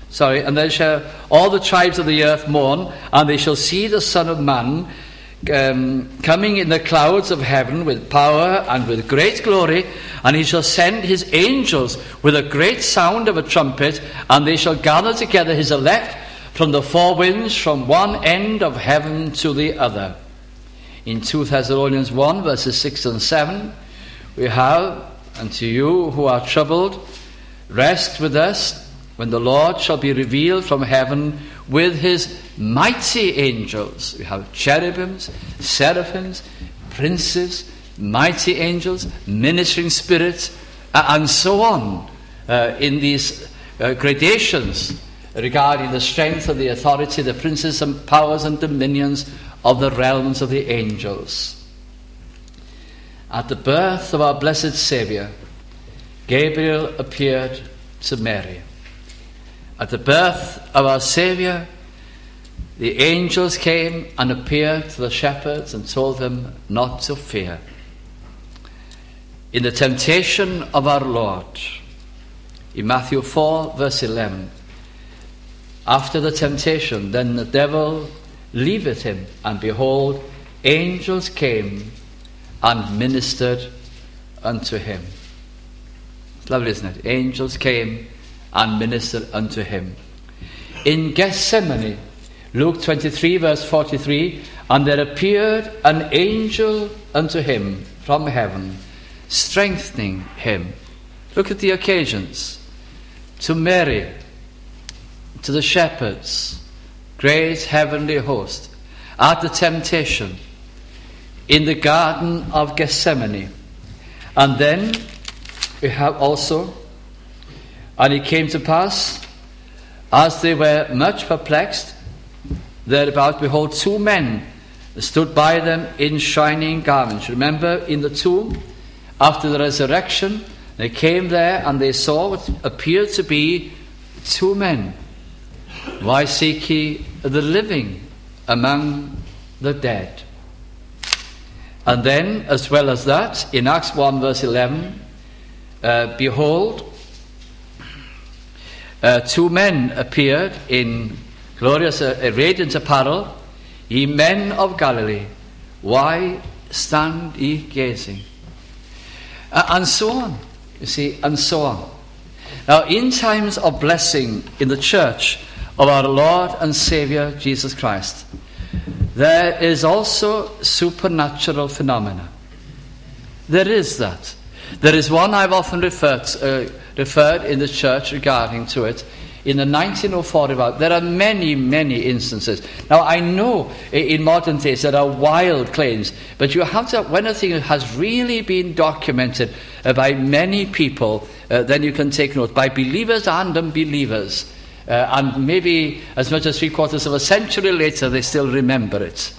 And then shall all the tribes of the earth mourn, and they shall see the Son of Man coming in the clouds of heaven with power and with great glory, and he shall send his angels with a great sound of a trumpet, and they shall gather together his elect from the four winds, from one end of heaven to the other. In 2 Thessalonians 1 verses 6 and 7 we have, unto you who are troubled, rest with us when the Lord shall be revealed from heaven with his mighty angels. We have cherubims, seraphims, princes, mighty angels, ministering spirits, and so on, in these gradations regarding the strength and the authority, the princes and powers and dominions of the realms of the angels. At the birth of our blessed Saviour, Gabriel appeared to Mary. At the birth of our Saviour, the angels came and appeared to the shepherds and told them not to fear. In the temptation of our Lord, in Matthew 4 verse 11, after the temptation, then the devil leaveth him, and behold, angels came and ministered unto him. It's lovely, isn't it? Angels came and ministered unto him. In Gethsemane, Luke 23 verse 43, and there appeared an angel unto him from heaven, strengthening him. Look at the occasions. To Mary, to the shepherds, great heavenly host, at the temptation, in the Garden of Gethsemane. And then we have also, and it came to pass, as they were much perplexed thereabout, behold, two men stood by them in shining garments. Remember, in the tomb, after the resurrection, they came there and they saw what appeared to be two men. Why seek ye the living among the dead? And then, as well as that, in Acts 1 verse 11, behold, two men appeared in glorious radiant apparel. Ye men of Galilee, why stand ye gazing? And so on, you see, and so on. Now, in times of blessing in the church of our Lord and Saviour Jesus Christ, there is also supernatural phenomena. There is that. There is one I've often referred in the church regarding to it. In the 1904 revival, there are many, many instances. Now, I know in modern days there are wild claims, but you have to, when a thing has really been documented by many people, then you can take note, by believers and unbelievers. And maybe as much as 3/4 of a century later, they still remember it.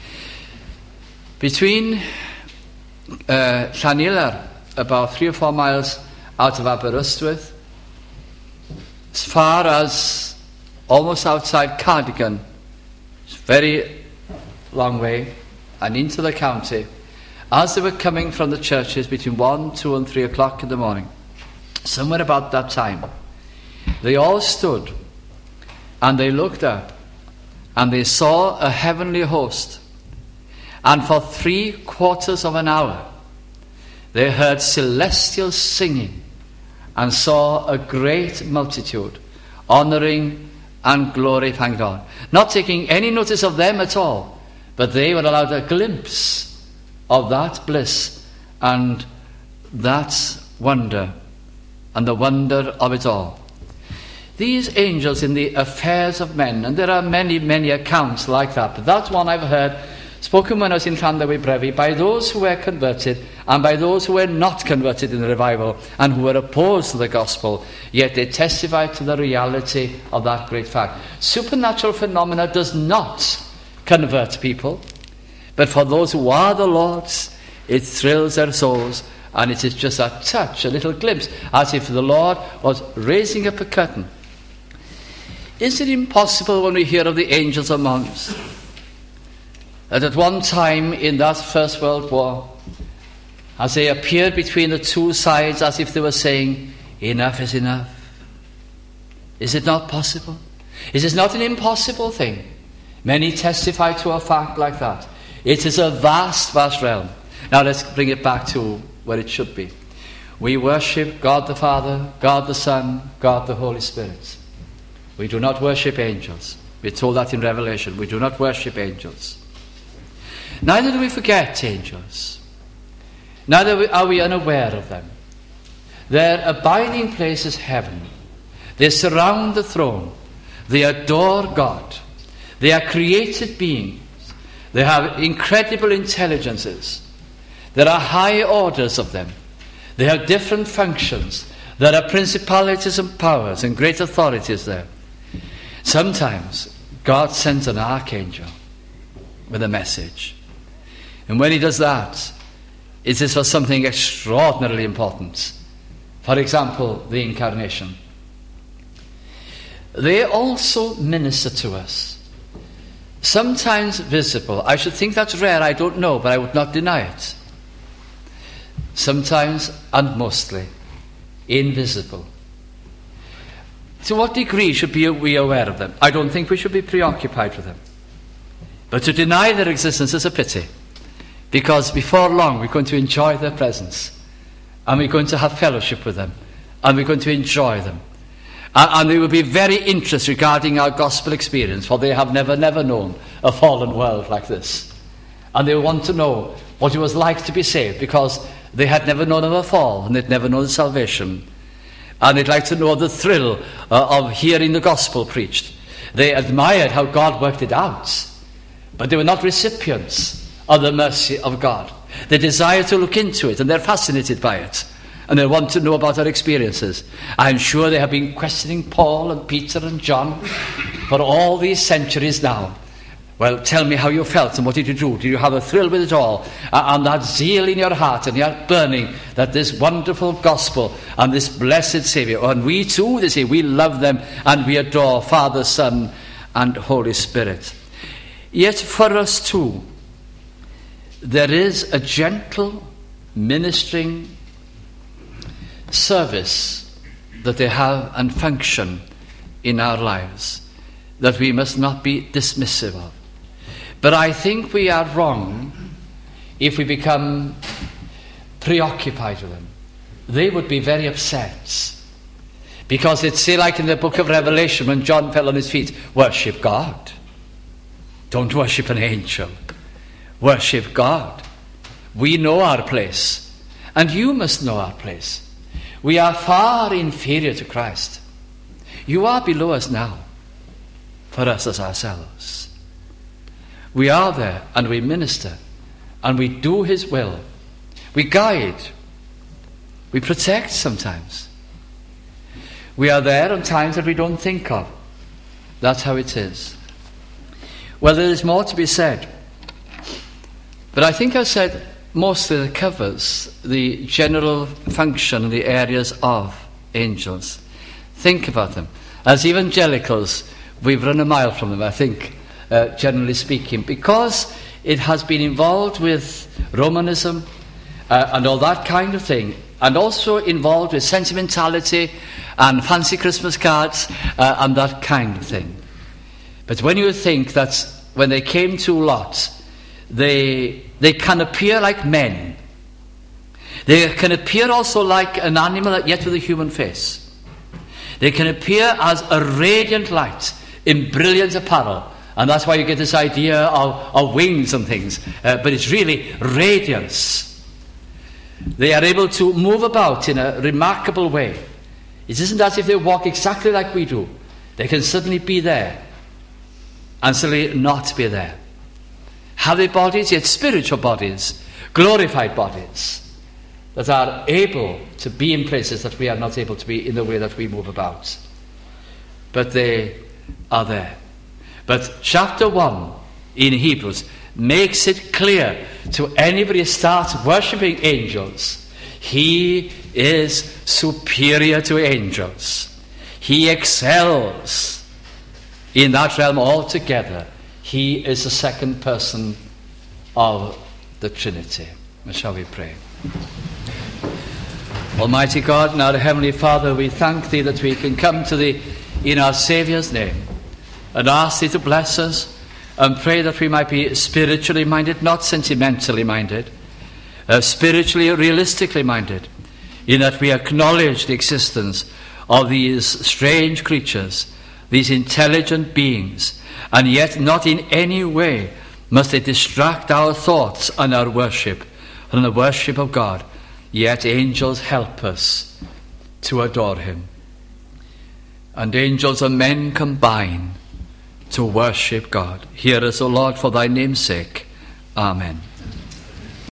Between Llanillar, about 3 or 4 miles out of Aberystwyth, as far as almost outside Cardigan, it's a very long way, and into the county, as they were coming from the churches between 1, 2 and 3 o'clock in the morning, somewhere about that time, they all stood and they looked up and they saw a heavenly host, and for 3/4 of an hour they heard celestial singing and saw a great multitude honouring and glorifying God, not taking any notice of them at all, but they were allowed a glimpse of that bliss and that wonder and the wonder of it all. These angels in the affairs of men, and there are many, many accounts like that, but that's one I've heard spoken when I was in Llandewi Brefi by those who were converted and by those who were not converted in the revival and who were opposed to the gospel, yet they testified to the reality of that great fact. Supernatural phenomena does not convert people, but for those who are the Lord's, it thrills their souls, and it is just a touch, a little glimpse, as if the Lord was raising up a curtain. Is it impossible, when we hear of the angels among us, that at one time in that First World War, as they appeared between the two sides, as if they were saying, enough is enough, Is it not possible? Is it not an impossible thing? Many testify to a fact like that. It is a vast, vast realm. Now let's bring it back to where it should be. We worship God the Father, God the Son, God the Holy Spirit. We do not worship angels. We're told that in Revelation. We do not worship angels. Neither do we forget angels. Neither are we unaware of them. Their abiding place is heaven. They surround the throne. They adore God. They are created beings. They have incredible intelligences. There are high orders of them. They have different functions. There are principalities and powers and great authorities there. Sometimes God sends an archangel with a message. And when he does that, it is for something extraordinarily important. For example, the incarnation. They also minister to us. Sometimes visible. I should think that's rare, I don't know, but I would not deny it. Sometimes, and mostly, invisible. To what degree should we be aware of them? I don't think we should be preoccupied with them. But to deny their existence is a pity. Because before long we're going to enjoy their presence. And we're going to have fellowship with them. And we're going to enjoy them. And they will be very interested regarding our gospel experience, for they have never known a fallen world like this. And they want to know what it was like to be saved, because they had never known of a fall, and they'd never known salvation. And they'd like to know the thrill of hearing the gospel preached. They admired how God worked it out, but they were not recipients of the mercy of God. They desire to look into it, and they're fascinated by it. And they want to know about our experiences. I'm sure they have been questioning Paul and Peter and John for all these centuries now. Well, tell me how you felt and what did you do? Did you have a thrill with it all? And that zeal in your heart and your burning that this wonderful gospel and this blessed Saviour. And we too, they say, we love them and we adore Father, Son and Holy Spirit. Yet for us too, there is a gentle ministering service that they have and function in our lives that we must not be dismissive of. But I think we are wrong if we become preoccupied with them. They would be very upset, because it's say like in the book of Revelation when John fell on his feet, worship God. Don't worship an angel. Worship God. We know our place, and you must know our place. We are far inferior to Christ. You are below us now, for us as ourselves. We are there, and we minister, and we do his will. We guide. We protect sometimes. We are there on times that we don't think of. That's how it is. Well, there is more to be said. But I think I've said mostly that covers the general function, the areas of angels. Think about them. As evangelicals, we've run a mile from them, I think, generally speaking, because it has been involved with Romanism and all that kind of thing, and also involved with sentimentality and fancy Christmas cards and that kind of thing. But when you think that when they came to Lot, they can appear like men. They can appear also like an animal, yet with a human face. They can appear as a radiant light in brilliant apparel. And that's why you get this idea of wings and things. But it's really radiance. They are able to move about in a remarkable way. It isn't as if they walk exactly like we do. They can suddenly be there and suddenly not be there. Have they bodies, yet spiritual bodies, glorified bodies, that are able to be in places that we are not able to be in the way that we move about. But they are there. But chapter 1 in Hebrews makes it clear to anybody who starts worshipping angels, he is superior to angels. He excels in that realm altogether. He is the second person of the Trinity. Shall we pray? Almighty God and our Heavenly Father, we thank Thee that we can come to the in our Saviour's name, and ask thee to bless us, and pray that we might be spiritually minded, not sentimentally minded, spiritually, realistically minded, in that we acknowledge the existence of these strange creatures, these intelligent beings, and yet not in any way must they distract our thoughts and our worship from the worship of God. Yet angels help us to adore him. And angels and men combine to worship God. Hear us, O Lord, for thy name's sake. Amen.